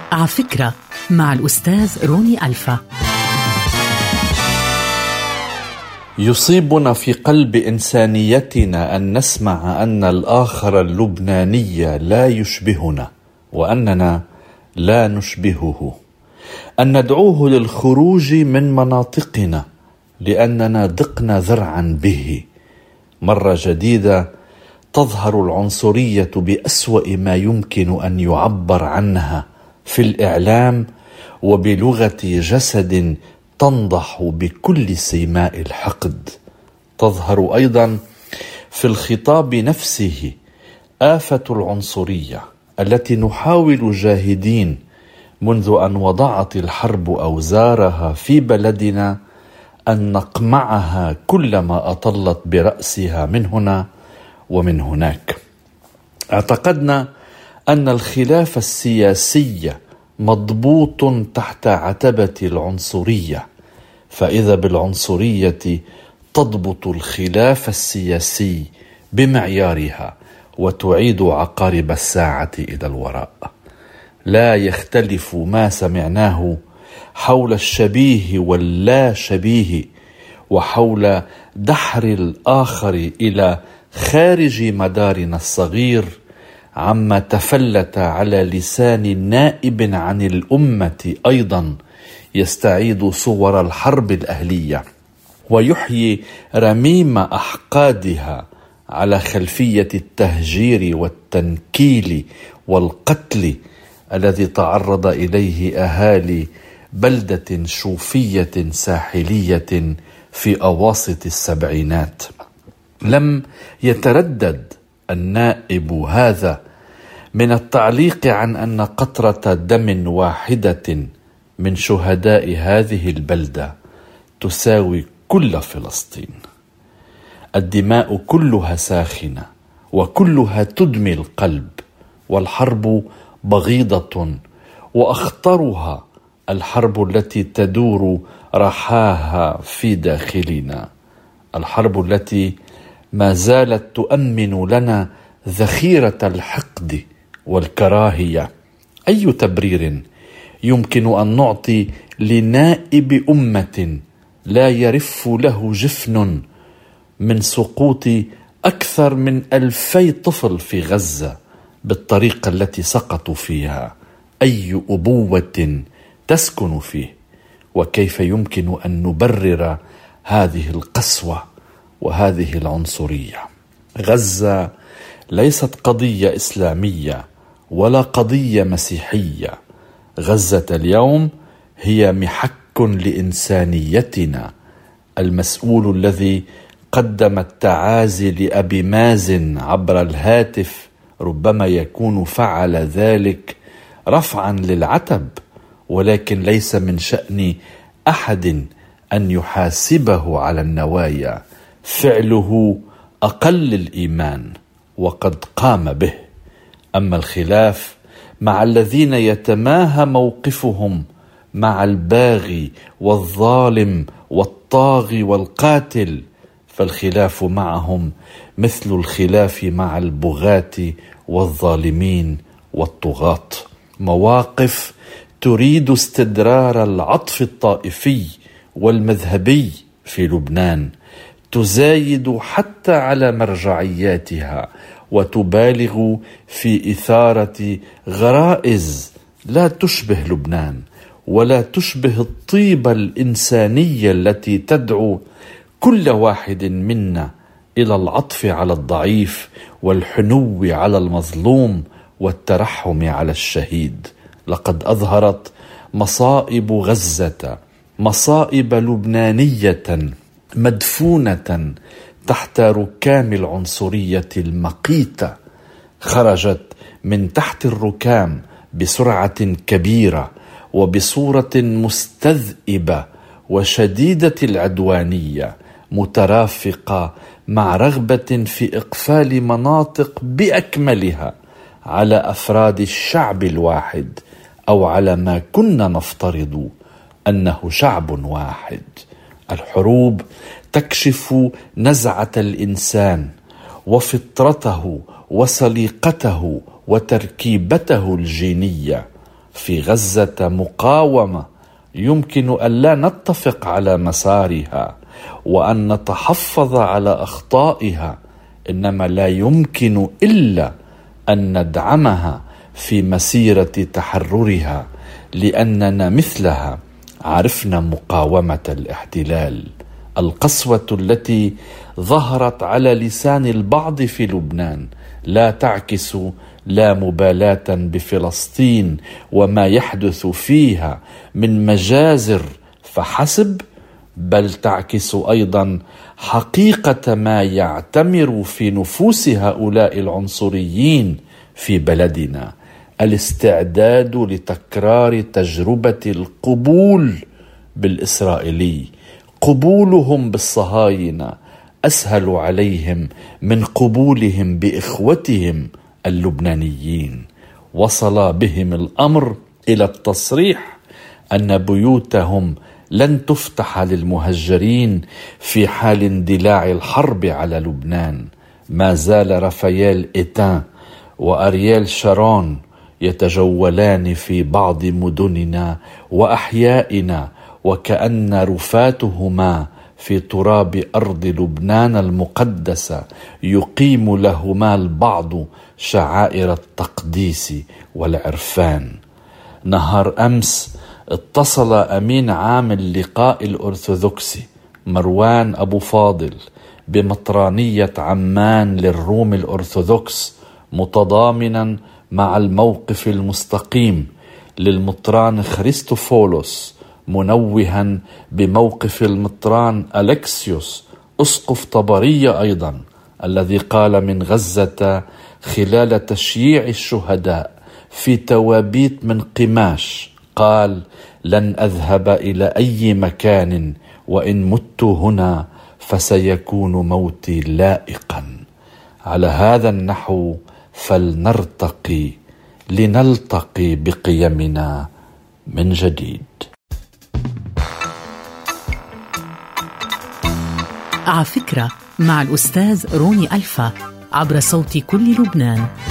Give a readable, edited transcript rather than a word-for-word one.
على فكرة مع الأستاذ روني ألفا. يصيبنا في قلب إنسانيتنا أن نسمع أن الآخر اللبناني لا يشبهنا وأننا لا نشبهه، أن ندعوه للخروج من مناطقنا لأننا ضقنا ذرعا به. مرة جديدة تظهر العنصرية بأسوأ ما يمكن أن يعبر عنها في الإعلام وبلغة جسد تنضح بكل سيماء الحقد. تظهر أيضا في الخطاب نفسه آفة العنصرية التي نحاول جاهدين منذ أن وضعت الحرب أوزارها في بلدنا أن نقمعها كلما أطلت برأسها من هنا ومن هناك. اعتقدنا أن الخلاف السياسي مضبوط تحت عتبة العنصرية، فإذا بالعنصرية تضبط الخلاف السياسي بمعيارها وتعيد عقارب الساعة إلى الوراء. لا يختلف ما سمعناه حول الشبيه واللا شبيه وحول دحر الآخر إلى خارج مدارنا الصغير عما تفلت على لسان نائب عن الأمة أيضا يستعيد صور الحرب الأهلية ويحيي رميم أحقادها على خلفية التهجير والتنكيل والقتل الذي تعرض إليه أهالي بلدة شوفية ساحلية في أواسط السبعينات. لم يتردد النائب هذا من التعليق عن أن قطرة دم واحدة من شهداء هذه البلدة تساوي كل فلسطين. الدماء كلها ساخنة وكلها تدمي القلب، والحرب بغيضة، وأخطرها الحرب التي تدور رحاها في داخلنا، الحرب التي ما زالت تؤمن لنا ذخيرة الحقد والكراهية. أي تبرير يمكن أن نعطي لنائب أمة لا يرف له جفن من سقوط أكثر من 2000 طفل في غزة بالطريقة التي سقطوا فيها؟ أي أبوة تسكن فيه؟ وكيف يمكن أن نبرر هذه القسوة وهذه العنصرية؟ غزة ليست قضية إسلامية ولا قضية مسيحية. غزة اليوم هي محك لإنسانيتنا. المسؤول الذي قدم التعازي لأبي مازن عبر الهاتف ربما يكون فعل ذلك رفعا للعتب، ولكن ليس من شأن أحد أن يحاسبه على النوايا. فعله أقل الإيمان وقد قام به. أما الخلاف مع الذين يتماهى موقفهم مع الباغي والظالم والطاغي والقاتل، فالخلاف معهم مثل الخلاف مع البغاة والظالمين والطغاة. مواقف تريد استدرار العطف الطائفي والمذهبي في لبنان، تزايد حتى على مرجعياتها وتبالغ في إثارة غرائز لا تشبه لبنان ولا تشبه الطيبة الإنسانية التي تدعو كل واحد منا إلى العطف على الضعيف والحنو على المظلوم والترحم على الشهيد. لقد أظهرت مصائب غزة مصائب لبنانية مدفونة تحت ركام العنصرية المقيتة، خرجت من تحت الركام بسرعة كبيرة وبصورة مستذئبة وشديدة العدوانية، مترافقة مع رغبة في إقفال مناطق بأكملها على أفراد الشعب الواحد، أو على ما كنا نفترض أنه شعب واحد. الحروب تكشف نزعة الإنسان وفطرته وسليقته وتركيبته الجينية، في غزة مقاومة يمكن أن لا نتفق على مسارها وأن نتحفظ على أخطائها، إنما لا يمكن إلا أن ندعمها في مسيرة تحررها، لأننا مثلها عرفنا مقاومة الاحتلال. القسوة التي ظهرت على لسان البعض في لبنان لا تعكس لا مبالاة بفلسطين وما يحدث فيها من مجازر فحسب، بل تعكس أيضا حقيقة ما يعتمر في نفوس هؤلاء العنصريين في بلدنا: الاستعداد لتكرار تجربة القبول بالإسرائيلي. قبولهم بالصهاينة أسهل عليهم من قبولهم بإخوتهم اللبنانيين. وصل بهم الأمر إلى التصريح أن بيوتهم لن تفتح للمهجرين في حال اندلاع الحرب على لبنان. ما زال رافائيل إيتان وأرييل شارون يتجولان في بعض مدننا وأحيائنا، وكأن رفاتهما في تراب أرض لبنان المقدسة يقيم لهما البعض شعائر التقديس والعرفان. نهار أمس اتصل أمين عام اللقاء الأرثوذكسي مروان أبو فاضل بمطرانية عمان للروم الأرثوذكس، متضامنا مع الموقف المستقيم للمطران خريستوفولوس، منوها بموقف المطران ألكسيوس أسقف طبرية أيضا، الذي قال من غزة خلال تشييع الشهداء في توابيت من قماش، قال: لن أذهب إلى أي مكان، وإن مت هنا فسيكون موتي لائقا. على هذا النحو فلنرتقي لنلتقي بقيمنا من جديد. على فكرة مع الأستاذ روني ألفا عبر صوت كل لبنان.